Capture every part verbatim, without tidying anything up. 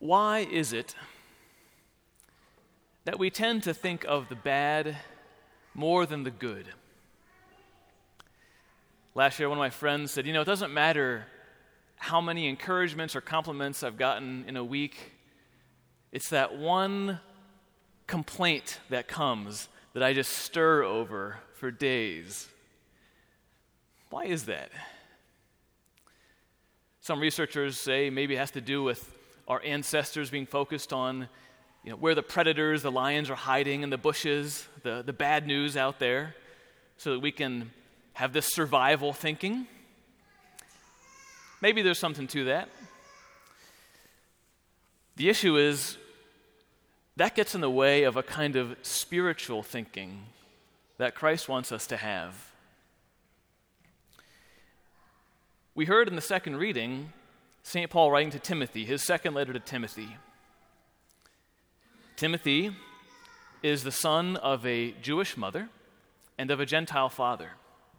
Why is it that we tend to think of the bad more than the good? Last year, one of my friends said, you know, it doesn't matter how many encouragements or compliments I've gotten in a week. It's that one complaint that comes that I just stir over for days. Why is that? Some researchers say maybe it has to do with our ancestors being focused on, you know, where the predators, the lions are hiding in the bushes, the, the bad news out there, so that we can have this survival thinking. Maybe there's something to that. The issue is that gets in the way of a kind of spiritual thinking that Christ wants us to have. We heard in the second reading Saint Paul writing to Timothy, his second letter to Timothy. Timothy is the son of a Jewish mother and of a Gentile father.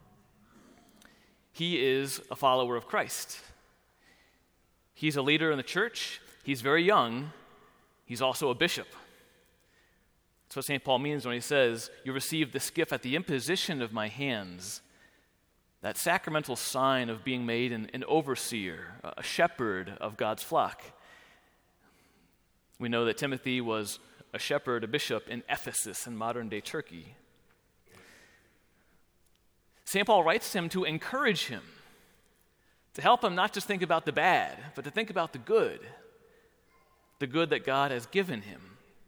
He is a follower of Christ. He's a leader in the church. He's very young. He's also a bishop. That's what Saint Paul means when he says, you received this gift at the imposition of my hands, that sacramental sign of being made an, an overseer, a shepherd of God's flock. We know that Timothy was a shepherd, a bishop in Ephesus in modern-day Turkey. Saint Paul writes to him to encourage him, to help him not just think about the bad, but to think about the good, the good that God has given him.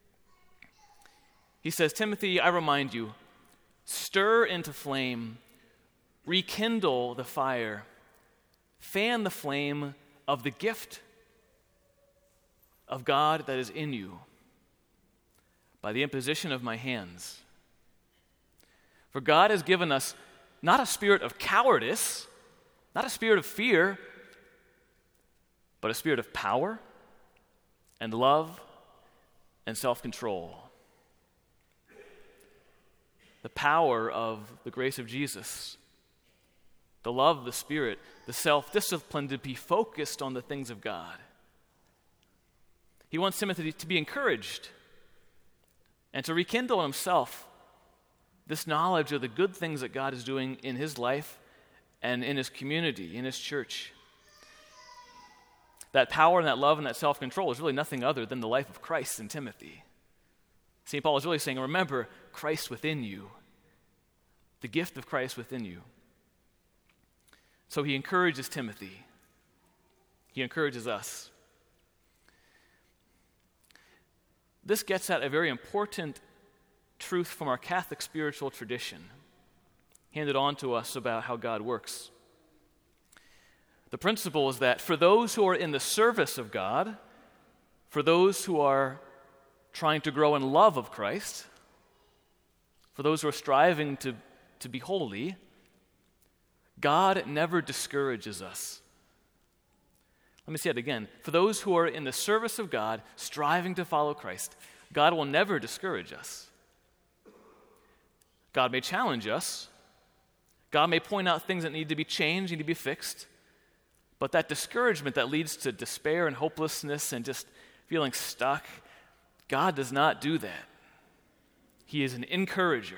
He says, Timothy, I remind you, stir into flame, rekindle the fire, fan the flame of the gift of God that is in you by the imposition of my hands. For God has given us not a spirit of cowardice, not a spirit of fear, but a spirit of power and love and self-control. The power of the grace of Jesus, the love of the Spirit, the self-discipline to be focused on the things of God. He wants Timothy to be encouraged and to rekindle in himself this knowledge of the good things that God is doing in his life and in his community, in his church. That power and that love and that self-control is really nothing other than the life of Christ in Timothy. Saint Paul is really saying, remember Christ within you, the gift of Christ within you. So he encourages Timothy. He encourages us. This gets at a very important truth from our Catholic spiritual tradition, handed on to us about how God works. The principle is that for those who are in the service of God, for those who are trying to grow in love of Christ, for those who are striving to, to be holy, God never discourages us. Let me say it again. For those who are in the service of God, striving to follow Christ, God will never discourage us. God may challenge us. God may point out things that need to be changed, need to be fixed. But that discouragement that leads to despair and hopelessness and just feeling stuck, God does not do that. He is an encourager.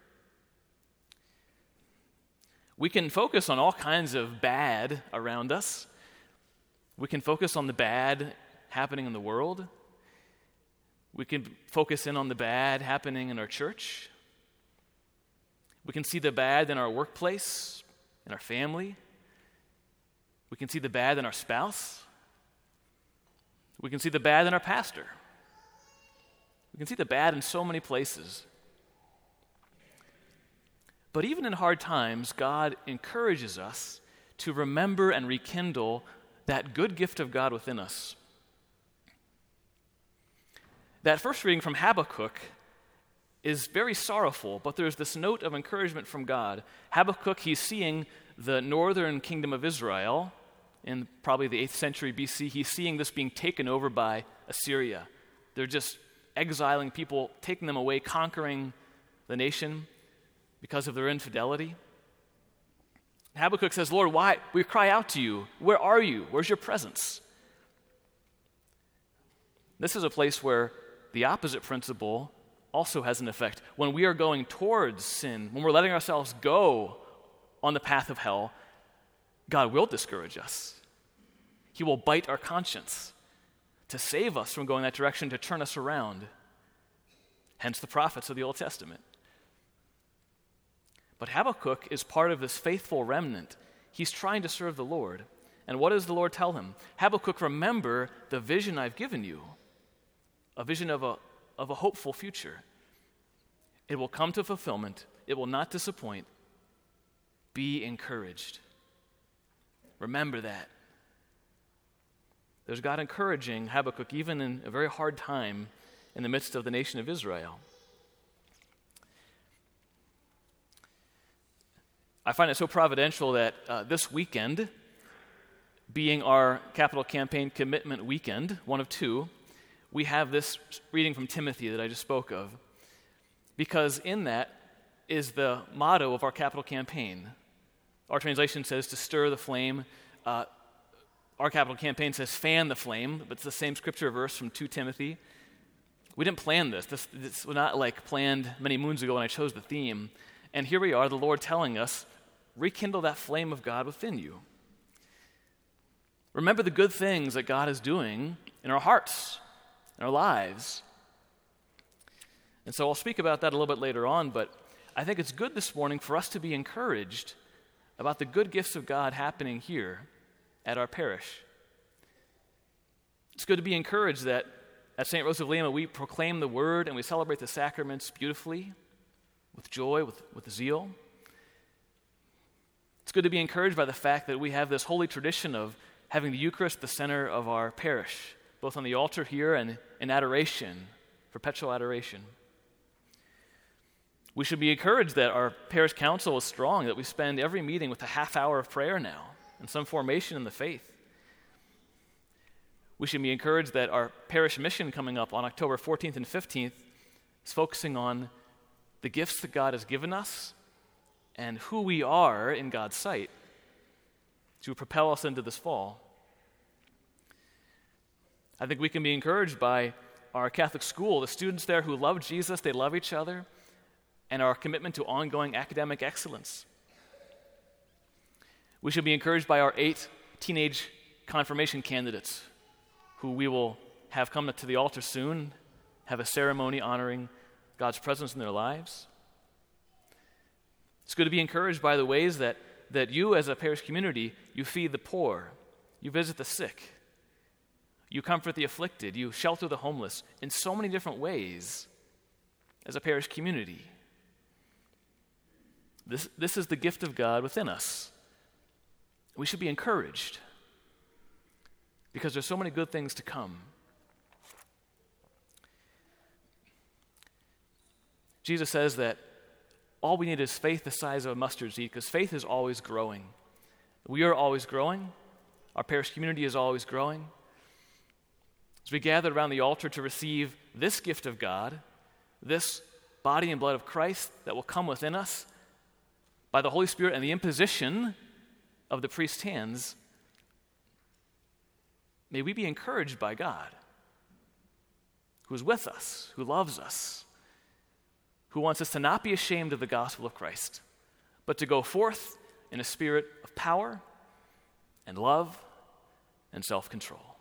We can focus on all kinds of bad around us. We can focus on the bad happening in the world. We can focus in on the bad happening in our church. We can see the bad in our workplace, in our family. We can see the bad in our spouse. We can see the bad in our pastor. We can see the bad in so many places. But even in hard times, God encourages us to remember and rekindle that good gift of God within us. That first reading from Habakkuk is very sorrowful, but there's this note of encouragement from God. Habakkuk, he's seeing the northern kingdom of Israel in probably the eighth century B C. He's seeing this being taken over by Assyria. They're just exiling people, taking them away, conquering the nation because of their infidelity. Habakkuk says, Lord, why? We cry out to you. Where are you? Where's your presence? This is a place where the opposite principle also has an effect. When we are going towards sin, when we're letting ourselves go on the path of hell, God will discourage us. He will bite our conscience to save us from going that direction, to turn us around. Hence the prophets of the Old Testament. But Habakkuk is part of this faithful remnant. He's trying to serve the Lord. And what does the Lord tell him? Habakkuk, remember the vision I've given you, a vision of a, of a hopeful future. It will come to fulfillment. It will not disappoint. Be encouraged. Remember that. There's God encouraging Habakkuk even in a very hard time in the midst of the nation of Israel. I find it so providential that uh, this weekend, being our capital campaign commitment weekend, one of two, we have this reading from Timothy that I just spoke of, because in that is the motto of our capital campaign. Our translation says to stir the flame. Uh, our capital campaign says fan the flame, but it's the same scripture verse from Second Timothy. We didn't plan this. This, this was not like planned many moons ago when I chose the theme. And here we are, the Lord telling us, rekindle that flame of God within you. Remember the good things that God is doing in our hearts, in our lives. And so I'll speak about that a little bit later on, but I think it's good this morning for us to be encouraged about the good gifts of God happening here at our parish. It's good to be encouraged that at Saint Rose of Lima we proclaim the word and we celebrate the sacraments beautifully, with joy, with, with zeal. It's good to be encouraged by the fact that we have this holy tradition of having the Eucharist the center of our parish, both on the altar here and in adoration, perpetual adoration. We should be encouraged that our parish council is strong, that we spend every meeting with a half hour of prayer now and some formation in the faith. We should be encouraged that our parish mission coming up on October fourteenth and fifteenth is focusing on the gifts that God has given us and who we are in God's sight to propel us into this fall. I think we can be encouraged by our Catholic school, the students there who love Jesus, they love each other, and our commitment to ongoing academic excellence. We should be encouraged by our eight teenage confirmation candidates who we will have come to the altar soon, have a ceremony honoring God's presence in their lives. It's good to be encouraged by the ways that, that you as a parish community, you feed the poor, you visit the sick, you comfort the afflicted, you shelter the homeless in so many different ways as a parish community. This, this is the gift of God within us. We should be encouraged because there's so many good things to come. Jesus says that all we need is faith the size of a mustard seed, because faith is always growing. We are always growing. Our parish community is always growing. As we gather around the altar to receive this gift of God, this body and blood of Christ that will come within us by the Holy Spirit and the imposition of the priest's hands, may we be encouraged by God, who is with us, who loves us, who wants us to not be ashamed of the gospel of Christ, but to go forth in a spirit of power and love and self-control.